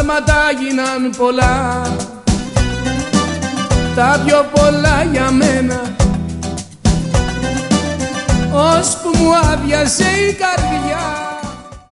θαύματα γίναν πολλά, τα πιο πολλά για μένα, ώσπου μου άδειασε η καρδιά.